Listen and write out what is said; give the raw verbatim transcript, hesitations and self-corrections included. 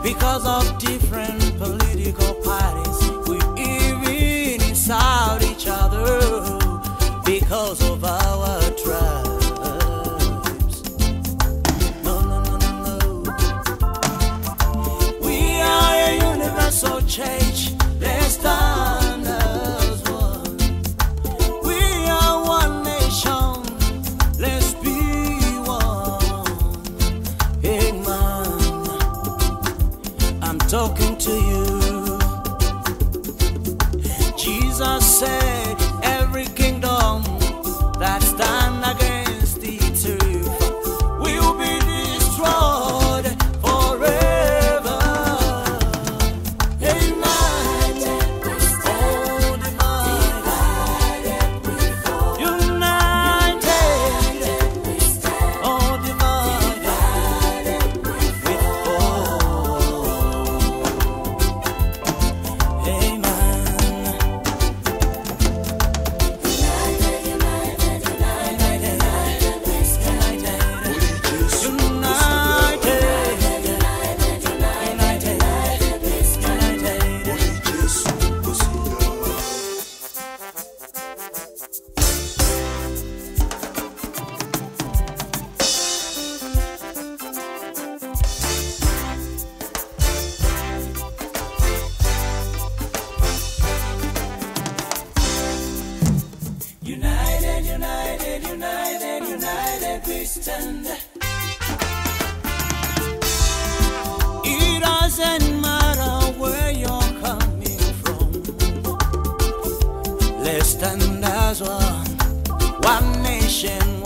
because of different political parties. We even insult each other because of our tribes. No, no, no, no, no. We are a universal church. Let's stand as one. We are one nation. Let's be one. Hey man, I'm talking to you. Jesus said, every kingdom that stand against the truth will be destroyed forever. Amen. All divided, united, all divided, we fall. Amen. United, united, united, united we stand. It doesn't matter where you're coming from. Let's stand as one, one nation.